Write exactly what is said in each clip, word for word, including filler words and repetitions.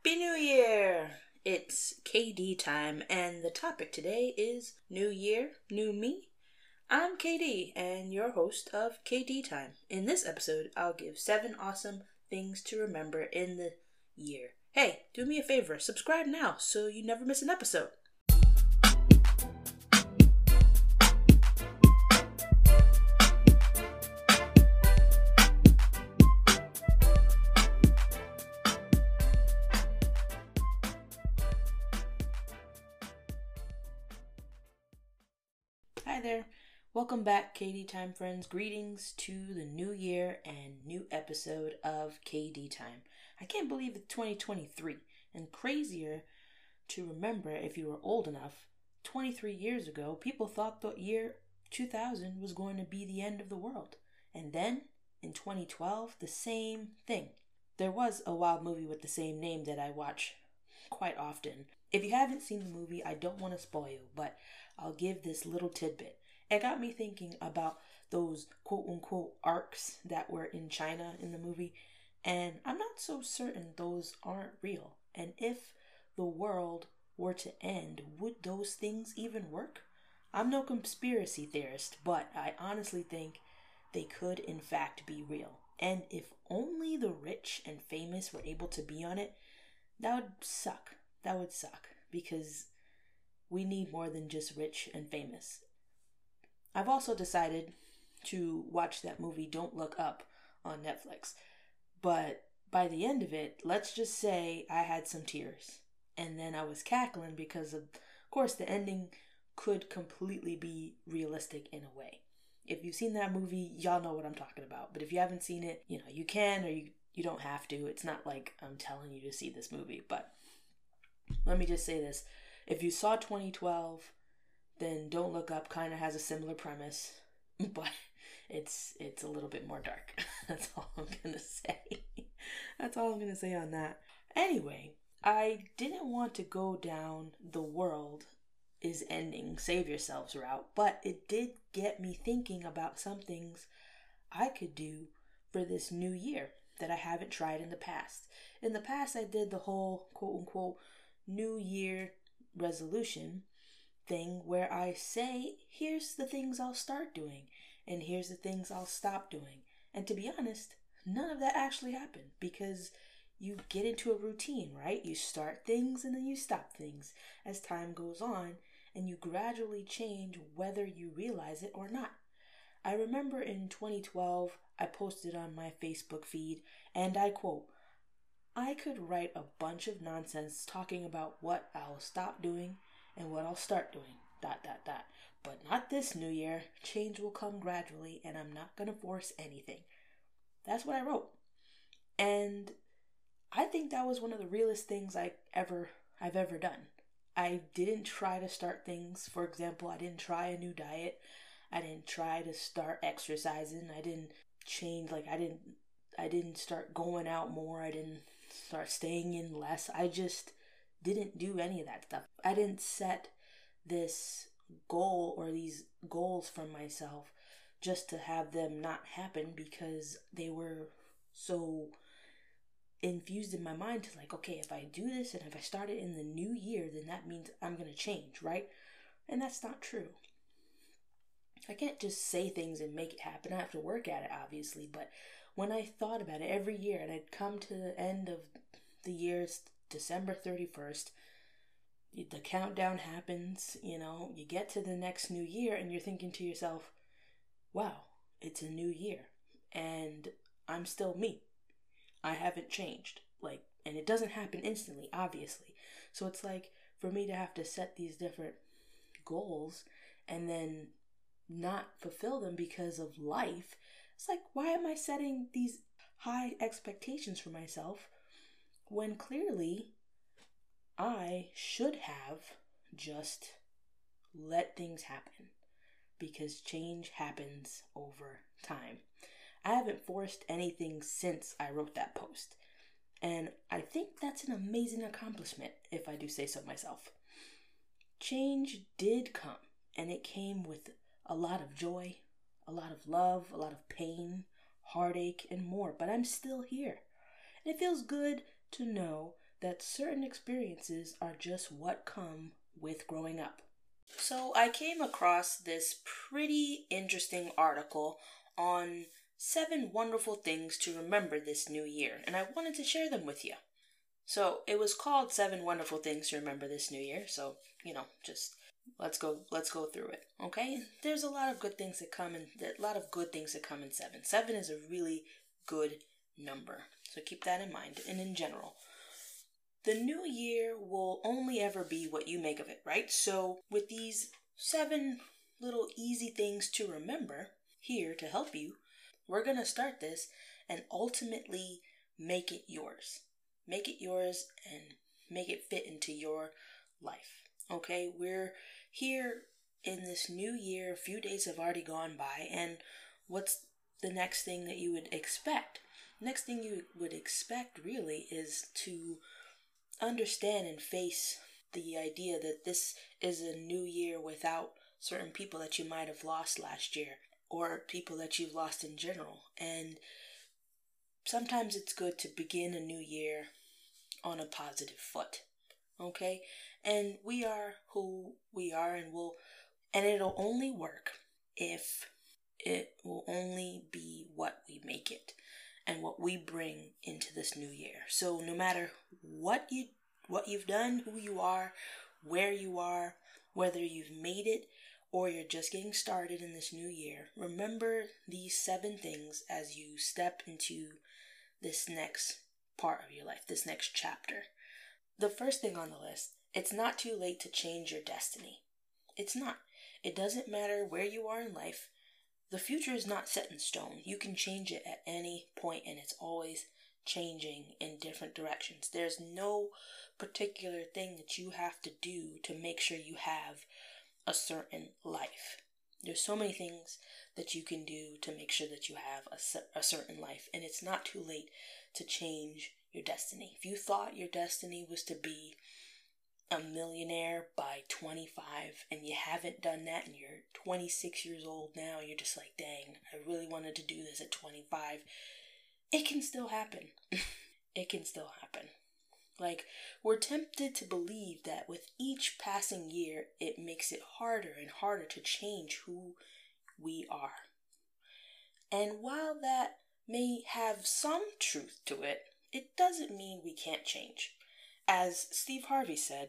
Happy New Year! It's K D time, and the topic today is New Year, New Me. I'm K D, and your host of K D Time. In this episode, I'll give seven awesome things to remember in the year. Hey, do me a favor, subscribe now so you never miss an episode. Hi there. Welcome back, K D Time friends. Greetings to the new year and new episode of K D Time. I can't believe it's twenty twenty-three, and crazier to remember if you were old enough, twenty-three years ago, people thought the year two thousand was going to be the end of the world. And then, in twenty twelve, the same thing. There was a wild movie with the same name that I watch quite often. If you haven't seen the movie, I don't want to spoil you, but I'll give this little tidbit. It got me thinking about those quote-unquote arcs that were in China in the movie, and I'm not so certain those aren't real. And if the world were to end, would those things even work? I'm no conspiracy theorist, but I honestly think they could in fact be real. And if only the rich and famous were able to be on it, that would suck. That would suck, because we need more than just rich and famous. I've also decided to watch that movie Don't Look Up on Netflix. But by the end of it, let's just say I had some tears. And then I was cackling because, of, of course, the ending could completely be realistic in a way. If you've seen that movie, y'all know what I'm talking about. But if you haven't seen it, you know, you can or you, you don't have to. It's not like I'm telling you to see this movie. But let me just say this. If you saw twenty twelve, then Don't Look Up kind of has a similar premise, but it's it's a little bit more dark. That's all I'm going to say. That's all I'm going to say on that. Anyway, I didn't want to go down the world is ending, save yourselves route, but it did get me thinking about some things I could do for this new year that I haven't tried in the past. In the past, I did the whole quote-unquote New Year resolution thing where I say, here's the things I'll start doing and here's the things I'll stop doing. And to be honest, none of that actually happened because you get into a routine, right? You start things and then you stop things as time goes on, and you gradually change whether you realize it or not. I remember in twenty twelve, I posted on my Facebook feed, and I quote, I could write a bunch of nonsense talking about what I'll stop doing and what I'll start doing, dot, dot, dot. But not this new year. Change will come gradually, and I'm not going to force anything. That's what I wrote. And I think that was one of the realest things I ever, I've ever done. I didn't try to start things. For example, I didn't try a new diet. I didn't try to start exercising. I didn't change, like, I didn't, I didn't start going out more. I didn't start staying in less. I just didn't do any of that stuff. I didn't set this goal or these goals for myself just to have them not happen because they were so infused in my mind to like, okay, if I do this and if I start it in the new year, then that means I'm going to change, right? And that's not true. I can't just say things and make it happen. I have to work at it, obviously. But when I thought about it every year and I'd come to the end of the year, December thirty-first, the countdown happens, you know, you get to the next new year and you're thinking to yourself, wow, it's a new year and I'm still me. I haven't changed. Like, and it doesn't happen instantly, obviously. So it's like for me to have to set these different goals and then not fulfill them because of life. It's like, why am I setting these high expectations for myself when clearly I should have just let things happen? Because change happens over time. I haven't forced anything since I wrote that post. And I think that's an amazing accomplishment, if I do say so myself. Change did come, and it came with a lot of joy, a lot of love, a lot of pain, heartache, and more. But I'm still here. And it feels good to know that certain experiences are just what come with growing up. So I came across this pretty interesting article on seven wonderful things to remember this new year, and I wanted to share them with you. So it was called Seven Wonderful Things to Remember This New Year, so, you know, just let's go let's go through it, okay? There's a lot of good things that come in, a lot of good things that come in seven. Seven is a really good number, so keep that in mind. And in general, the new year will only ever be what you make of it, right? So with these seven little easy things to remember here to help you, we're going to start this and ultimately make it yours. Make it yours and make it fit into your life, okay? We're here in this new year. A few days have already gone by, and what's the next thing that you would expect? Next thing you would expect really is to understand and face the idea that this is a new year without certain people that you might have lost last year, or people that you've lost in general. And sometimes it's good to begin a new year on a positive foot, okay? And we are who we are, and we'll, and it'll only work if it will only be what we make it and what we bring into this new year. So no matter what you what you've done, who you are, where you are, whether you've made it or you're just getting started in this new year, remember these seven things as you step into this next part of your life, this next chapter. The first thing on the list, it's not too late to change your destiny. It's not. It doesn't matter where you are in life. The future is not set in stone. You can change it at any point, and it's always changing in different directions. There's no particular thing that you have to do to make sure you have a certain life. There's so many things that you can do to make sure that you have a, a certain life, and it's not too late to change your destiny. If you thought your destiny was to be a millionaire by twenty-five and you haven't done that and you're twenty-six years old now, you're just like, dang, I really wanted to do this at twenty-five. It can still happen. It can still happen. Like, we're tempted to believe that with each passing year, it makes it harder and harder to change who we are. And while that may have some truth to it, it doesn't mean we can't change. As Steve Harvey said,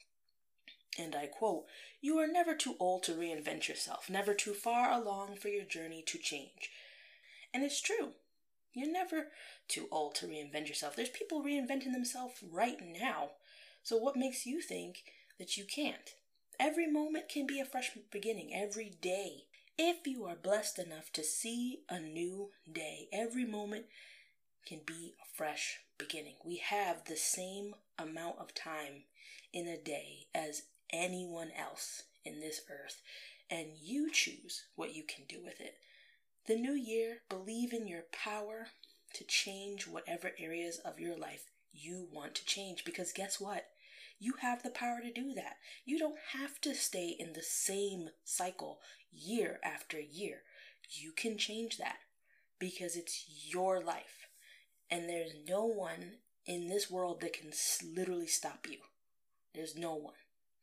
and I quote, "You are never too old to reinvent yourself, never too far along for your journey to change." And it's true. You're never too old to reinvent yourself. There's people reinventing themselves right now. So what makes you think that you can't? Every moment can be a fresh beginning, every day. If you are blessed enough to see a new day, every moment can be a fresh beginning. We have the same amount of time in a day as anyone else in this earth, and you choose what you can do with it. The new year, believe in your power to change whatever areas of your life you want to change, because guess what? You have the power to do that. You don't have to stay in the same cycle year after year. You can change that because it's your life. And there's no one in this world that can literally stop you. There's no one.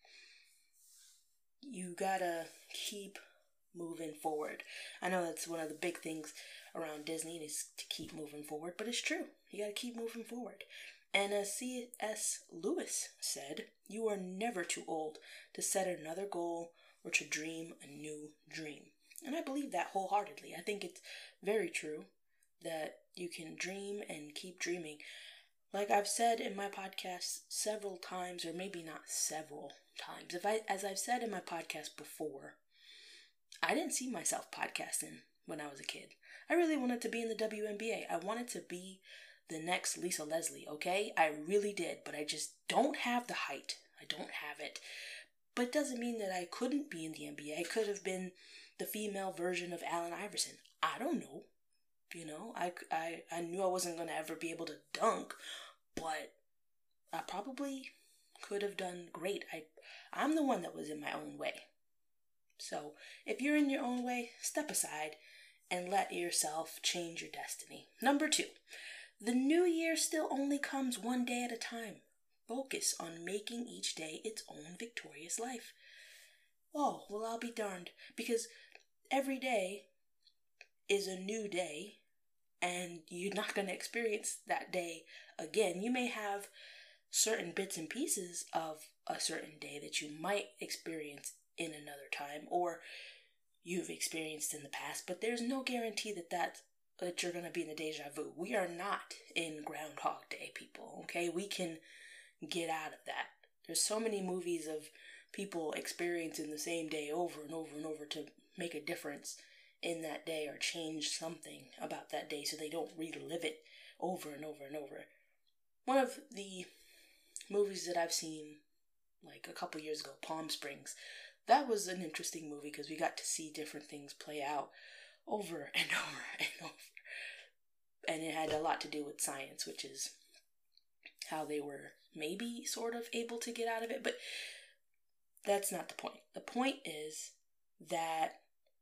You gotta keep moving forward. I know that's one of the big things around Disney is to keep moving forward, but it's true. You gotta keep moving forward. And as C S Lewis said, you are never too old to set another goal or to dream a new dream. And I believe that wholeheartedly. I think it's very true that you can dream and keep dreaming. Like I've said in my podcast several times, or maybe not several times, if I, as I've said in my podcast before, I didn't see myself podcasting when I was a kid. I really wanted to be in the W N B A. I wanted to be the next Lisa Leslie, okay? I really did, but I just don't have the height. I don't have it. But it doesn't mean that I couldn't be in the N B A. I could have been the female version of Allen Iverson. I don't know. You know, I, I, I knew I wasn't going to ever be able to dunk, but I probably could have done great. I, I'm the one that was in my own way. So if you're in your own way, step aside and let yourself change your destiny. Number two, the new year still only comes one day at a time. Focus on making each day its own victorious life. Oh, well, I'll be darned, because every day is a new day, and you're not going to experience that day again. You may have certain bits and pieces of a certain day that you might experience in another time, or you've experienced in the past, but there's no guarantee that that, that you're going to be in a deja vu. We are not in Groundhog Day, people, okay? We can get out of that. There's so many movies of people experiencing the same day over and over and over to make a difference in that day or change something about that day so they don't relive it over and over and over. One of the movies that I've seen like a couple years ago, Palm Springs, that was an interesting movie because we got to see different things play out over and over and over. And it had a lot to do with science, which is how they were maybe sort of able to get out of it, but that's not the point. The point is that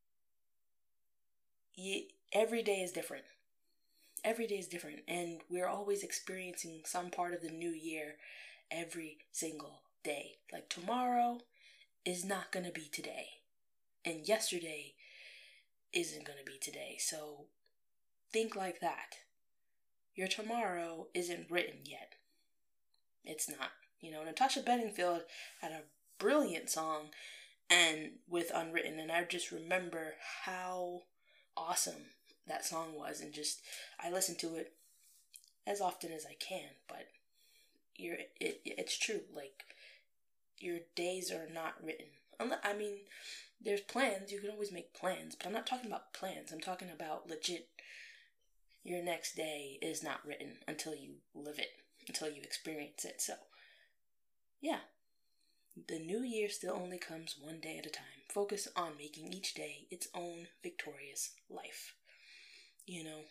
you, every day is different. Every day is different, and we're always experiencing some part of the new year every single day. Like tomorrow is not going to be today, and yesterday isn't going to be today. So think like that. Your tomorrow isn't written yet. It's not. You know, Natasha Bedingfield had a brilliant song and with Unwritten, and I just remember how awesome that song was, and just I listen to it as often as I can. But you're it it's true, like your days are not written. I mean, there's plans, you can always make plans, but I'm not talking about plans. I'm talking about legit, your next day is not written until you live it, until you experience it. So yeah, the new year still only comes one day at a time. Focus on making each day its own victorious life. You know,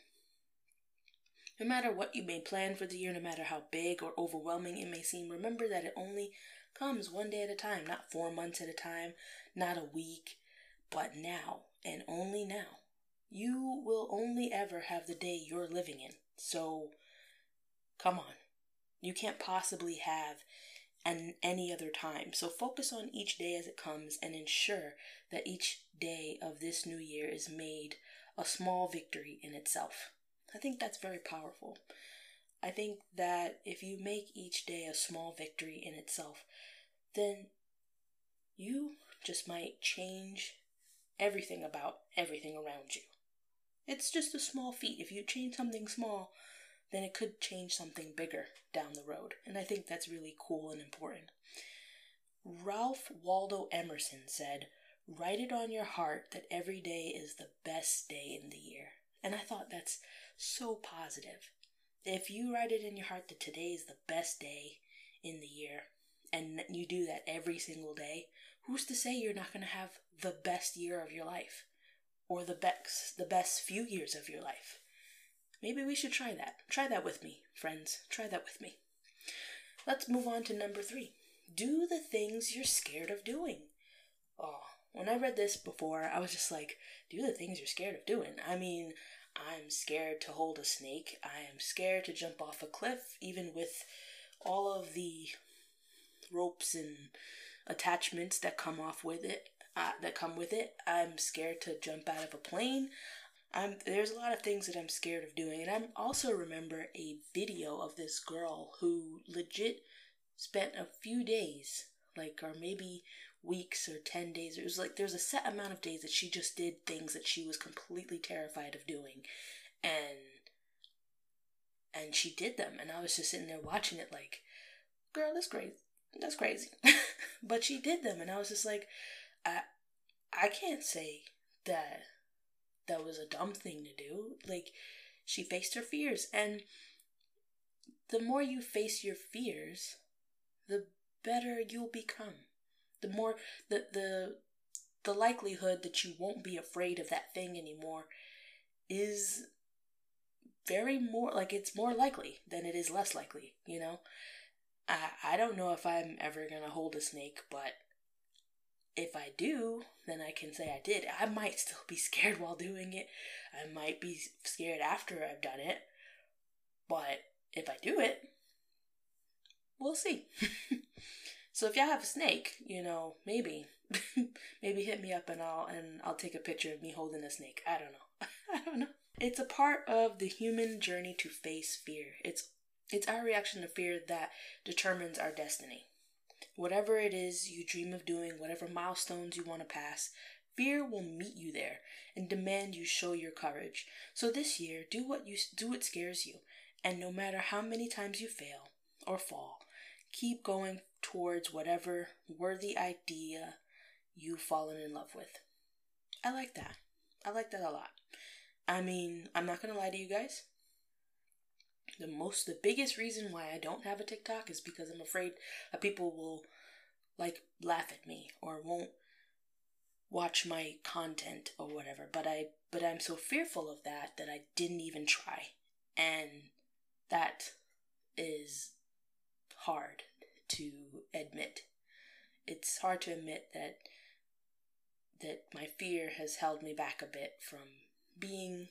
no matter what you may plan for the year, no matter how big or overwhelming it may seem, remember that it only comes one day at a time, not four months at a time, not a week, but now, and only now. You will only ever have the day you're living in. So, come on. You can't possibly have an any other time. So focus on each day as it comes and ensure that each day of this new year is made a small victory in itself. I think that's very powerful. I think that if you make each day a small victory in itself, then you just might change everything about everything around you. It's just a small feat. If you change something small, then it could change something bigger down the road. And I think that's really cool and important. Ralph Waldo Emerson said, "Write it on your heart that every day is the best day in the year." And I thought that's so positive. If you write it in your heart that today is the best day in the year, and you do that every single day, who's to say you're not going to have the best year of your life? Or the best, the best few years of your life? Maybe we should try that. Try that with me, friends. Try that with me. Let's move on to number three. Do the things you're scared of doing. Oh, when I read this before, I was just like, do the things you're scared of doing. I mean, I'm scared to hold a snake. I am scared to jump off a cliff, even with all of the ropes and attachments that come off with it, uh, that come with it. I'm scared to jump out of a plane. I'm, there's a lot of things that I'm scared of doing. And I also remember a video of this girl who legit spent a few days, like, or maybe weeks or ten days. It was like there's a set amount of days that she just did things that she was completely terrified of doing. And, and she did them. And I was just sitting there watching it like, girl, that's crazy. That's crazy. But she did them. And I was just like, I, I can't say that that was a dumb thing to do. Like, she faced her fears, and the more you face your fears, the better you'll become. The more, the, the, the likelihood that you won't be afraid of that thing anymore is very more, like, it's more likely than it is less likely, you know? I, I don't know if I'm ever gonna hold a snake, but if I do, then I can say I did. I might still be scared while doing it. I might be scared after I've done it. But if I do it, we'll see. So if y'all have a snake, you know, maybe, maybe hit me up and I'll and I'll take a picture of me holding a snake. I don't know. I don't know. It's a part of the human journey to face fear. It's it's our reaction to fear that determines our destiny. Whatever it is you dream of doing, whatever milestones you want to pass, fear will meet you there and demand you show your courage. So this year, do what you do what scares you, and no matter how many times you fail or fall, keep going towards whatever worthy idea you've fallen in love with. I like that. I like that a lot. I mean, I'm not gonna lie to you guys. The most, the biggest reason why I don't have a TikTok is because I'm afraid that people will, like, laugh at me or won't watch my content or whatever. But I, but I'm so fearful of that that I didn't even try, and that is hard to admit. It's hard to admit that that my fear has held me back a bit from being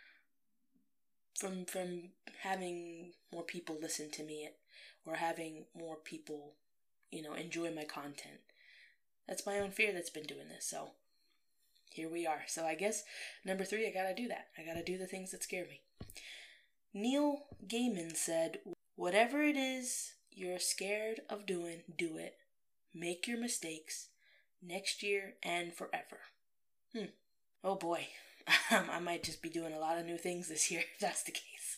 from from having more people listen to me or having more people, you know, enjoy my content. That's my own fear that's been doing this. So here we are. So I guess number three, I gotta do that. I gotta do the things that scare me. Neil Gaiman said, whatever it is you're scared of doing, do it. Make your mistakes next year and forever. Hmm. Oh boy. I might just be doing a lot of new things this year if that's the case.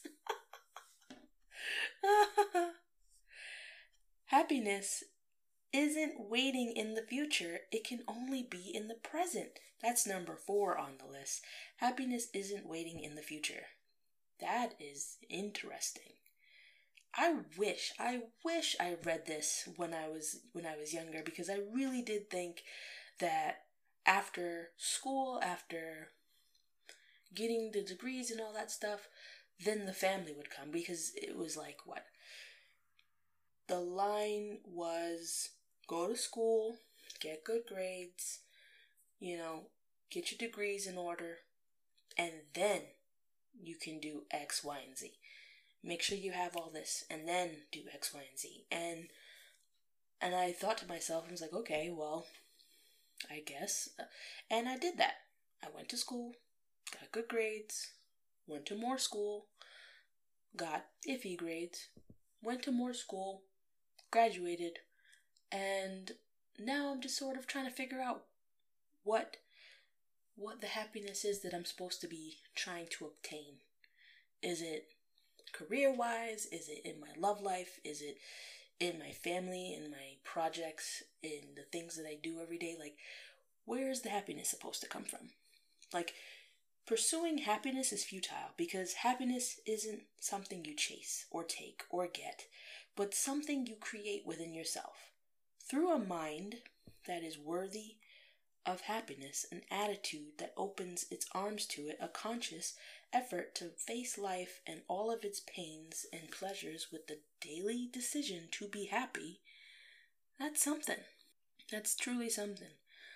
Happiness isn't waiting in the future. It can only be in the present. That's number four on the list. Happiness isn't waiting in the future. That is interesting. I wish, I wish I read this when I was when I was younger, because I really did think that after school, after getting the degrees and all that stuff, then the family would come, because it was like, what? The line was go to school, get good grades, you know, get your degrees in order, and then you can do X, Y, and Z. Make sure you have all this, and then do X, Y, and Z. And and I thought to myself, I was like, okay, well, I guess. And I did that. I went to school, got good grades, went to more school, got iffy grades, went to more school, graduated, and now I'm just sort of trying to figure out what what the happiness is that I'm supposed to be trying to obtain. Is it career-wise? Is it in my love life? Is it in my family, in my projects, in the things that I do every day? Like, where is the happiness supposed to come from? Like, pursuing happiness is futile, because happiness isn't something you chase or take or get, but something you create within yourself. Through a mind that is worthy of happiness, an attitude that opens its arms to it, a conscious effort to face life and all of its pains and pleasures with the daily decision to be happy, that's something. That's truly something.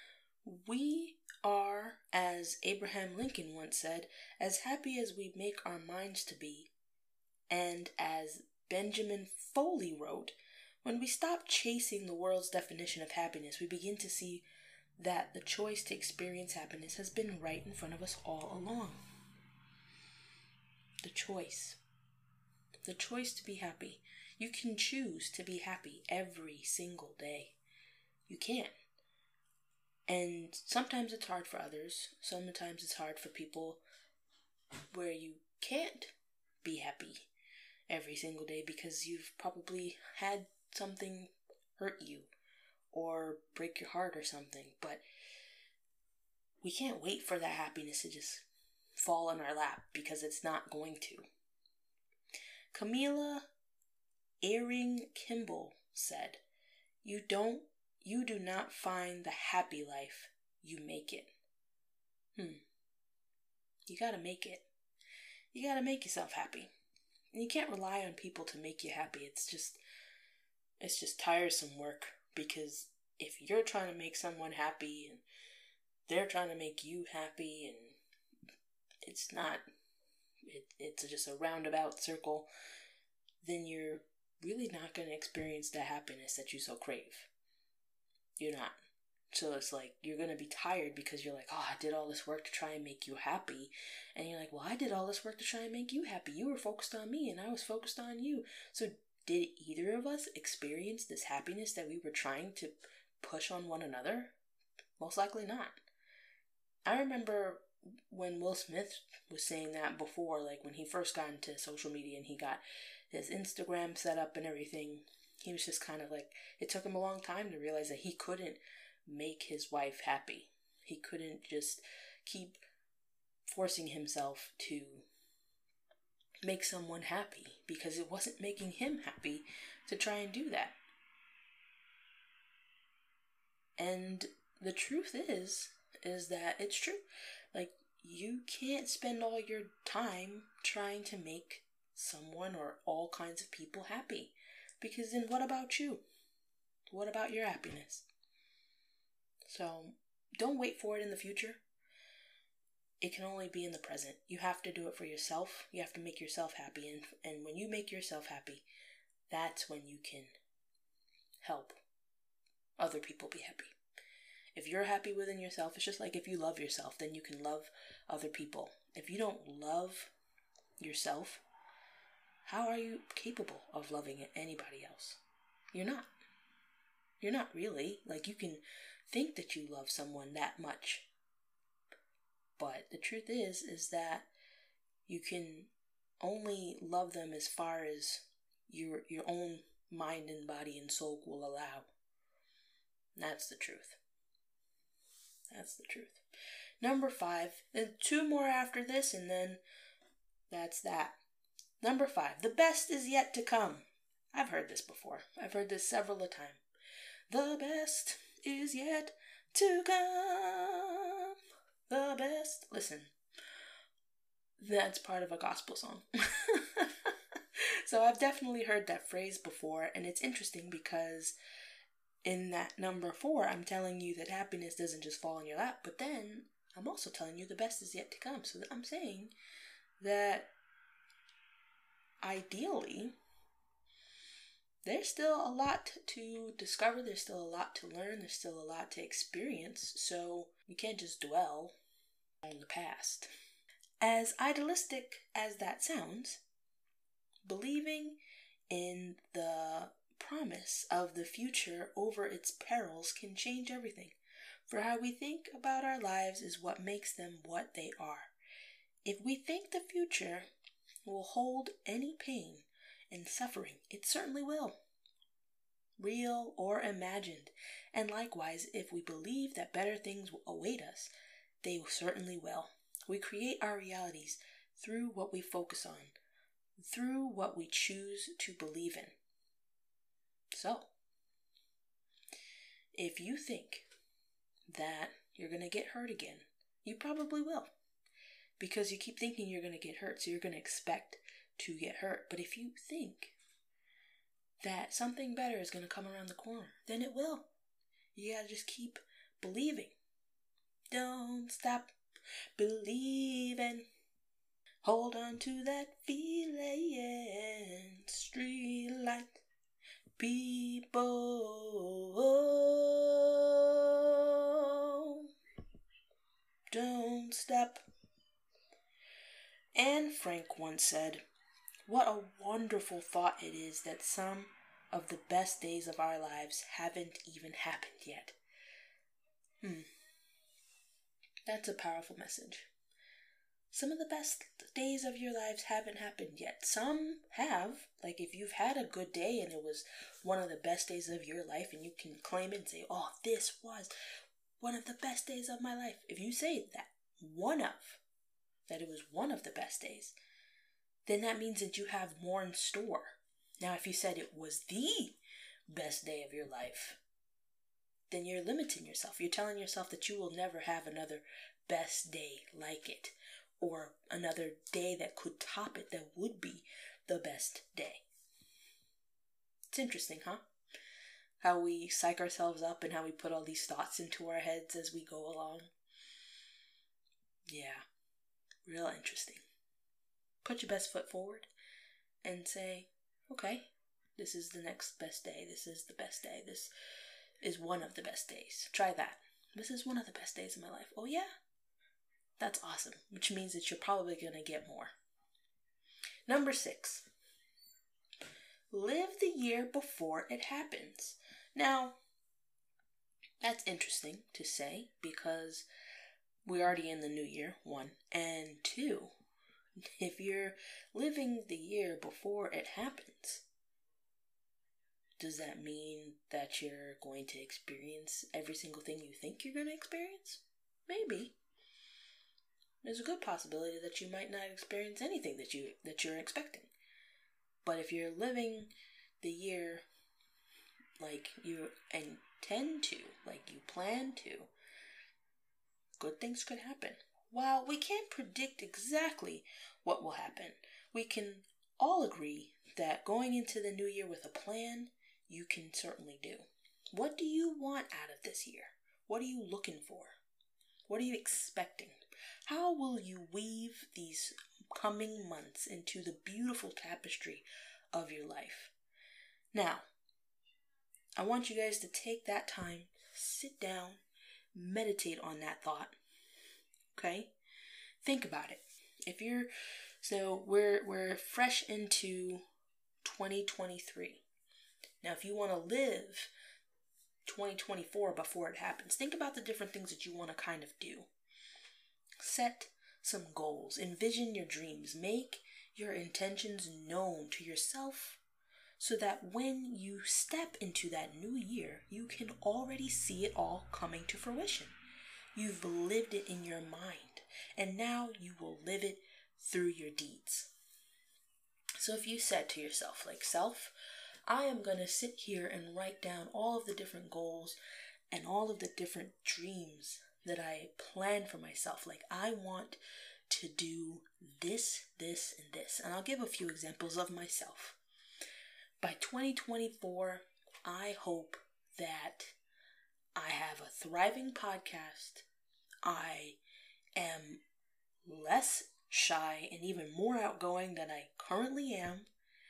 We are, as Abraham Lincoln once said, as happy as we make our minds to be. And as Benjamin Foley wrote, when we stop chasing the world's definition of happiness, we begin to see that the choice to experience happiness has been right in front of us all along. The choice. The choice to be happy. You can choose to be happy every single day. You can. And sometimes it's hard for others. Sometimes it's hard for people where you can't be happy every single day because you've probably had something hurt you or break your heart or something. But we can't wait for that happiness to just fall in our lap, because it's not going to. Camila Earing Kimball said, You don't You do not find the happy life, you make it. Hmm. You gotta make it. You gotta make yourself happy. And you can't rely on people to make you happy. It's just, it's just tiresome work, because if you're trying to make someone happy and they're trying to make you happy, and it's not, it, it's just a roundabout circle, then you're really not going to experience the happiness that you so crave. You're not. So it's like, you're going to be tired because you're like, oh, I did all this work to try and make you happy. And you're like, well, I did all this work to try and make you happy. You were focused on me and I was focused on you. So did either of us experience this happiness that we were trying to push on one another? Most likely not. I remember when Will Smith was saying that before, like when he first got into social media and he got his Instagram set up and everything, he was just kind of like, it took him a long time to realize that he couldn't make his wife happy. He couldn't just keep forcing himself to make someone happy because it wasn't making him happy to try and do that. And the truth is, is that it's true. Like, you can't spend all your time trying to make someone or all kinds of people happy. Because then what about you? What about your happiness? So, don't wait for it in the future. It can only be in the present. You have to do it for yourself. You have to make yourself happy. And, and when you make yourself happy, that's when you can help other people be happy. If you're happy within yourself, it's just like if you love yourself, then you can love other people. If you don't love yourself, how are you capable of loving anybody else? You're not. You're not really. Like, you can think that you love someone that much. But the truth is, is that you can only love them as far as your your own mind and body and soul will allow. That's the truth. That's the truth. Number five. Then two more after this, and then that's that. Number five. The best is yet to come. I've heard this before. I've heard this several a time. The best is yet to come. The best. Listen. That's part of a gospel song. So I've definitely heard that phrase before, and it's interesting because in that number four, I'm telling you that happiness doesn't just fall in your lap, but then I'm also telling you the best is yet to come. So I'm saying that ideally, there's still a lot to discover, there's still a lot to learn, there's still a lot to experience, so you can't just dwell on the past. As idealistic as that sounds, believing in the promise of the future over its perils can change everything. For how we think about our lives is what makes them what they are. If we think the future will hold any pain and suffering, it certainly will, real or imagined. And likewise, if we believe that better things will await us, they certainly will. We create our realities through what we focus on, through what we choose to believe in. So, if you think that you're going to get hurt again, you probably will. Because you keep thinking you're going to get hurt, so you're going to expect to get hurt. But if you think that something better is going to come around the corner, then it will. You got to just keep believing. Don't stop believing. Hold on to that feeling. Street light. People, don't stop. Anne Frank once said, "What a wonderful thought it is that some of the best days of our lives haven't even happened yet." Hmm. That's a powerful message. Some of the best days of your lives haven't happened yet. Some have. Like, if you've had a good day and it was one of the best days of your life and you can claim it and say, oh, this was one of the best days of my life. If you say that, one of, that it was one of the best days, then that means that you have more in store. Now, if you said it was the best day of your life, then you're limiting yourself. You're telling yourself that you will never have another best day like it, or another day that could top it, that would be the best day. It's interesting, huh? How we psych ourselves up and how we put all these thoughts into our heads as we go along. Yeah, real interesting. Put your best foot forward and say, okay, This is the next best day. This is the best day. This is one of the best days. Try that. This is one of the best days of my life. Oh yeah? That's awesome, which means that you're probably going to get more. Number six, live the year before it happens. Now, that's interesting to say because we're already in the new year, one. And two, if you're living the year before it happens, does that mean that you're going to experience every single thing you think you're going to experience? Maybe. There's a good possibility that you might not experience anything that you that you're expecting. But if you're living the year like you intend to, like you plan to, good things could happen. While we can't predict exactly what will happen, we can all agree that going into the new year with a plan, you can certainly do. What do you want out of this year? What are you looking for? What are you expecting? How will you weave these coming months into the beautiful tapestry of your life? Now, I want you guys to take that time, sit down, meditate on that thought. Okay? Think about it. If you're so we're we're fresh into twenty twenty-three. Now, if you want to live twenty twenty-four before it happens, think about the different things that you want to kind of do. Set some goals. Envision your dreams. Make your intentions known to yourself so that when you step into that new year, you can already see it all coming to fruition. You've lived it in your mind, and now you will live it through your deeds. So if you said to yourself, like, self, I am going to sit here and write down all of the different goals and all of the different dreams that I plan for myself. Like, I want to do this, this, and this. And I'll give a few examples of myself. By twenty twenty-four, I hope that I have a thriving podcast. I am less shy and even more outgoing than I currently am.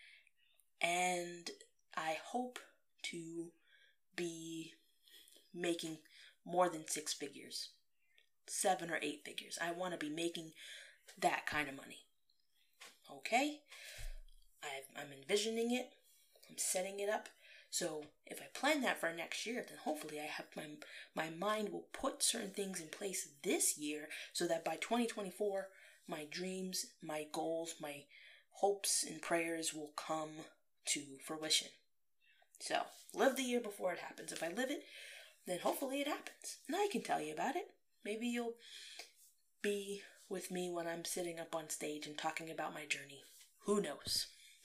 And I hope to be making more than six figures, seven or eight figures. I want to be making that kind of money. Okay? I've, I'm envisioning it. I'm setting it up. So if I plan that for next year, then hopefully I have my my mind will put certain things in place this year so that by twenty twenty-four, my dreams, my goals, my hopes and prayers will come to fruition. So live the year before it happens. If I live it, then hopefully it happens. And I can tell you about it. Maybe you'll be with me when I'm sitting up on stage and talking about my journey. Who knows?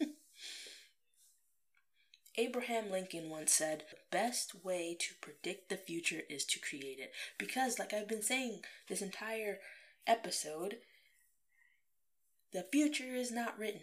Abraham Lincoln once said, the best way to predict the future is to create it. Because, like I've been saying this entire episode, the future is not written.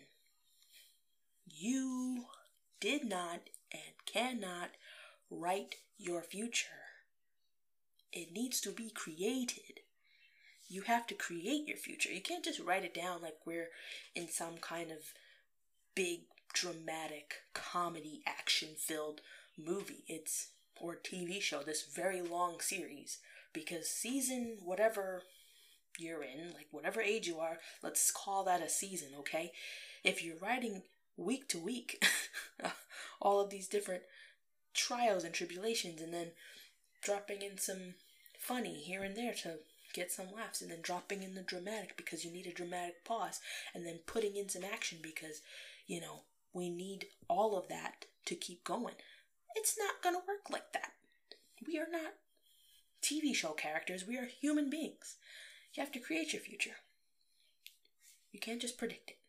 You did not and cannot write your future. It needs to be created. You have to create your future. You can't just write it down like we're in some kind of big, dramatic, comedy, action-filled movie. It's, or T V show, this very long series. Because season, whatever you're in, like whatever age you are, let's call that a season, okay? If you're writing week to week, all of these different trials and tribulations, and then dropping in some funny here and there to get some laughs, and then dropping in the dramatic because you need a dramatic pause, and then putting in some action because, you know, we need all of that to keep going. It's not going to work like that. We are not T V show characters. We are human beings. You have to create your future. You can't just predict it.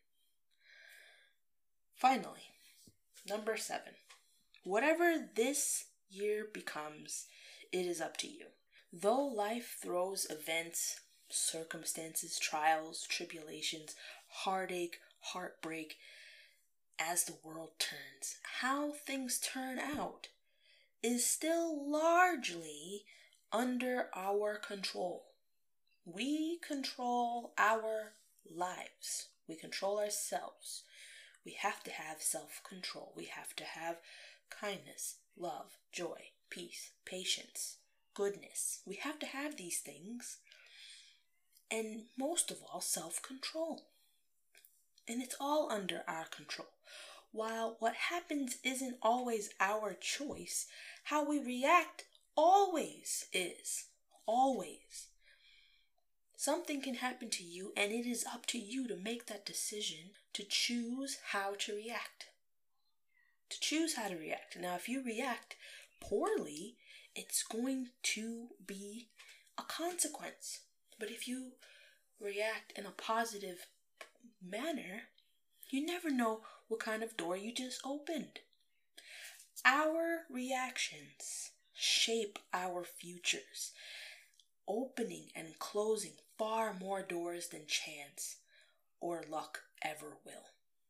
Finally, number seven. Whatever this year becomes, it is up to you. Though life throws events, circumstances, trials, tribulations, heartache, heartbreak, as the world turns, how things turn out is still largely under our control. We control our lives. We control ourselves. We have to have self-control. We have to have kindness, love, joy, peace, patience, goodness. We have to have these things. And most of all, self-control. And it's all under our control. While what happens isn't always our choice, how we react always is. Always. Something can happen to you, and it is up to you to make that decision to choose how to react. To choose how to react. Now, if you react poorly, it's going to be a consequence. But if you react in a positive manner, you never know what kind of door you just opened. Our reactions shape our futures, opening and closing far more doors than chance or luck ever will.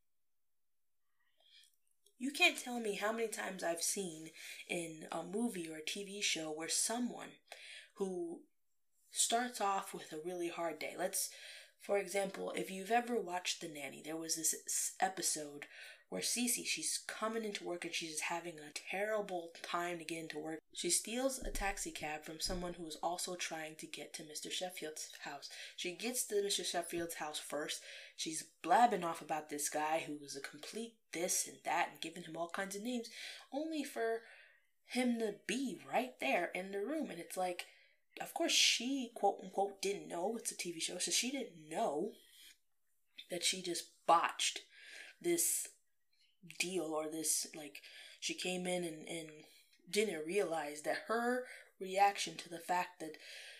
You can't tell me how many times I've seen in a movie or a T V show where someone who starts off with a really hard day. Let's, for example, if you've ever watched The Nanny, there was this episode where Cece, she's coming into work and she's having a terrible time to get into work. She steals a taxi cab from someone who is also trying to get to Mister Sheffield's house. She gets to Mister Sheffield's house first. She's blabbing off about this guy who was a complete this and that and giving him all kinds of names, only for him to be right there in the room. And it's like, of course she, quote unquote, didn't know. It's a T V show, so she didn't know that she just botched this deal, or this, like, she came in and, and didn't realize that her reaction to the fact that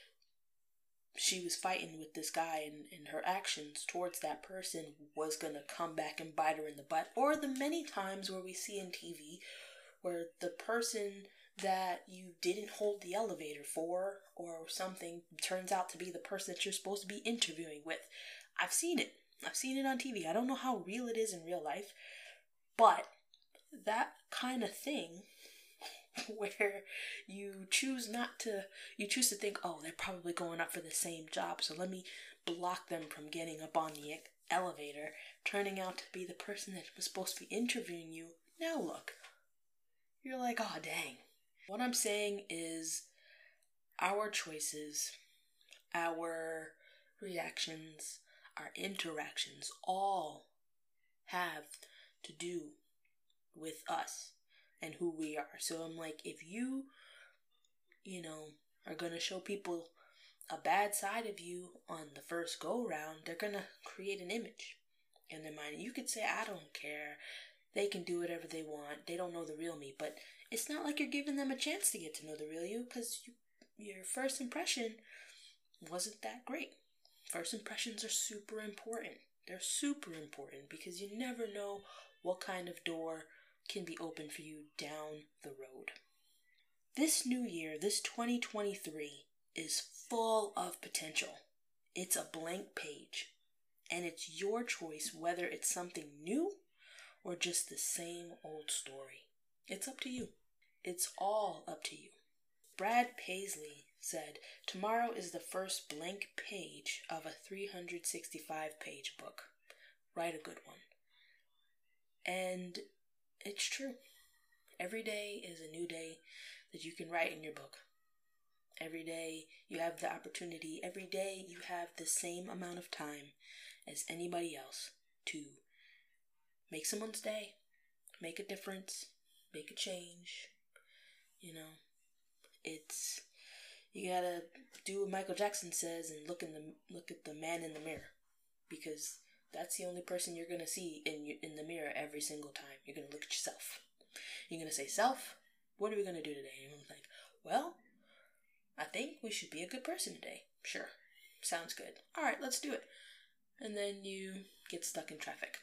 she was fighting with this guy and, and her actions towards that person was gonna come back and bite her in the butt. Or the many times where we see in T V where the person that you didn't hold the elevator for or something turns out to be the person that you're supposed to be interviewing with. I've seen it. I've seen it on T V. I don't know how real it is in real life, but that kind of thing where you choose not to, you choose to think, oh, they're probably going up for the same job, so let me block them from getting up on the elevator, turning out to be the person that was supposed to be interviewing you. Now look, you're like, oh, dang. What I'm saying is our choices, our reactions, our interactions all have to do with us and who we are. So I'm like, if you, you know, are going to show people a bad side of you on the first go round, they're going to create an image in their mind. You could say, I don't care. They can do whatever they want. They don't know the real me. But it's not like you're giving them a chance to get to know the real you, because you, your first impression wasn't that great. First impressions are super important. They're super important because you never know what kind of door can be open for you down the road. This new year, this twenty twenty-three, is full of potential. It's a blank page, and it's your choice whether it's something new or just the same old story. It's up to you. It's all up to you. Brad Paisley said, tomorrow is the first blank page of a three hundred sixty-five page book. Write a good one. And it's true. Every day is a new day that you can write in your book. Every day you have the opportunity. Every day you have the same amount of time as anybody else to make someone's day, make a difference, make a change. You know, it's, you gotta do what Michael Jackson says and look in the look at the man in the mirror, because that's the only person you're gonna see in your, in the mirror every single time. You're gonna look at yourself. You're gonna say, "Self, what are we gonna do today?" And I'm like, "Well, I think we should be a good person today." Sure, sounds good. All right, let's do it. And then you get stuck in traffic.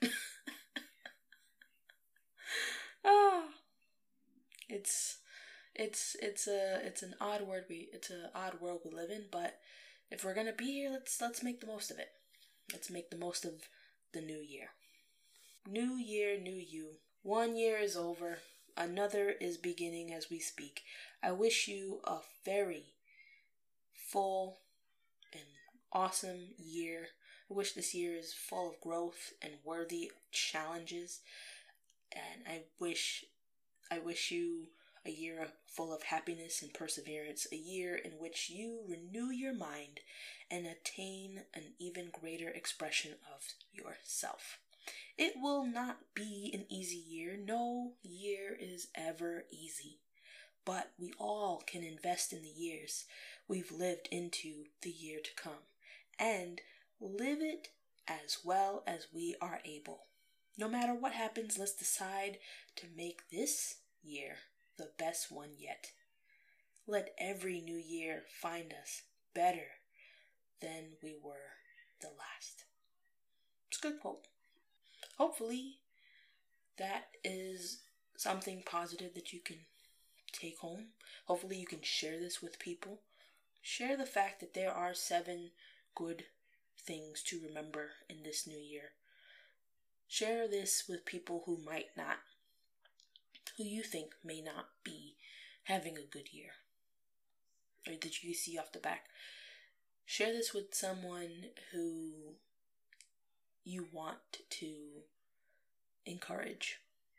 Ah, it's it's it's a it's an odd word we it's an odd world we live in. But if we're gonna be here, let's let's make the most of it. Let's make the most of the new year. New year, new you. One year is over. Another is beginning as we speak. I wish you a very full and awesome year. I wish this year is full of growth and worthy challenges. And I wish, I wish you a year full of happiness and perseverance, a year in which you renew your mind and attain an even greater expression of yourself. It will not be an easy year. No year is ever easy. But we all can invest in the years we've lived into the year to come and live it as well as we are able. No matter what happens, let's decide to make this year the best one yet. Let every new year find us better than we were the last. It's a good quote. Hopefully, that is something positive that you can take home. Hopefully, you can share this with people. Share the fact that there are seven good things to remember in this new year. Share this with people who might not, who you think may not be having a good year, or that you see off the back. Share this with someone who you want to encourage.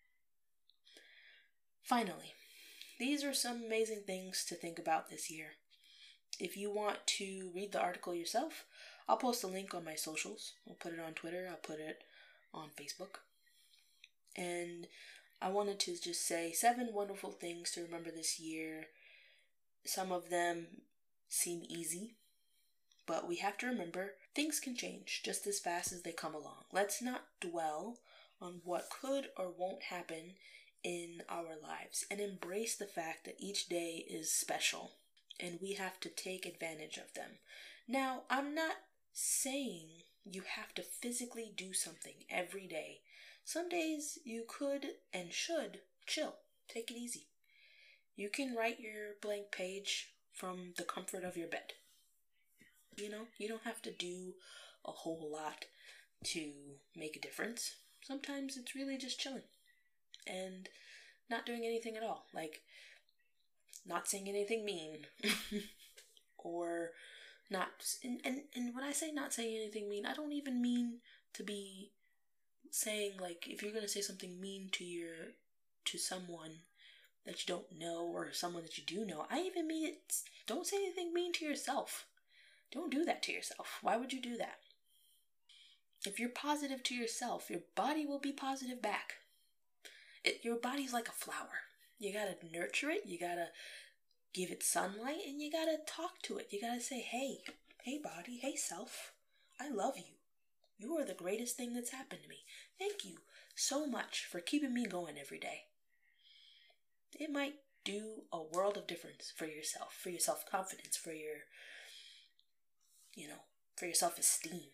Finally, these are some amazing things to think about this year. If you want to read the article yourself, I'll post a link on my socials. I'll put it on Twitter. I'll put it on Facebook. And I wanted to just say seven wonderful things to remember this year. Some of them seem easy, but we have to remember things can change just as fast as they come along. Let's not dwell on what could or won't happen in our lives and embrace the fact that each day is special and we have to take advantage of them. Now, I'm not saying you have to physically do something every day. Some days you could and should chill, take it easy. You can write your blank page from the comfort of your bed. You know, you don't have to do a whole lot to make a difference. Sometimes it's really just chilling and not doing anything at all. Like not saying anything mean or not. And, and, and when I say not saying anything mean, I don't even mean to be saying like if you're going to say something mean to your, to someone that you don't know or someone that you do know, I even mean it. Don't say anything mean to yourself. Don't do that to yourself. Why would you do that? If you're positive to yourself, your body will be positive back. It, your body's like a flower. You gotta nurture it. You gotta give it sunlight, and you gotta talk to it. You gotta say, hey, hey body, hey self, I love you. You are the greatest thing that's happened to me. Thank you so much for keeping me going every day. It might do a world of difference for yourself, for your self-confidence, for your, you know, for your self-esteem.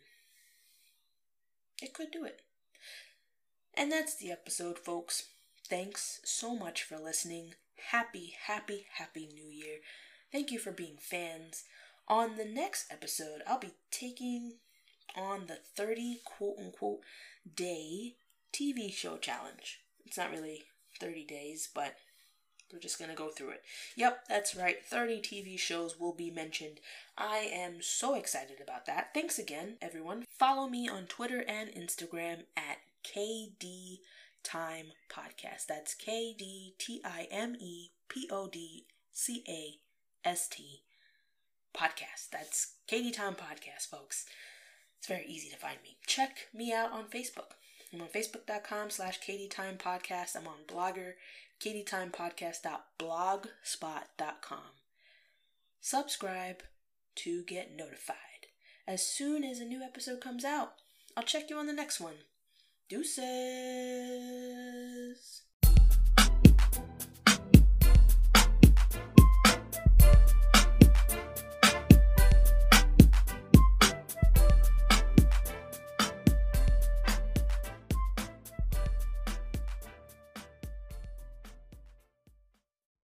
It could do it. And that's the episode, folks. Thanks so much for listening. Happy, happy, happy New Year. Thank you for being fans. On the next episode, I'll be taking on the thirty quote-unquote day T V show challenge. It's not really thirty days, but we're just going to go through it. Yep, that's right. thirty T V shows will be mentioned. I am so excited about that. Thanks again, everyone. Follow me on Twitter and Instagram at K D Time Podcast. That's K D T I M E P O D C A S T Podcast. That's K D Time Podcast, folks. It's very easy to find me. Check me out on Facebook. I'm on facebook.com slash kdtimepodcast. I'm on Blogger, kdtimepodcast dot blogspot dot com. Subscribe to get notified. As soon as a new episode comes out, I'll check you on the next one. Deuces!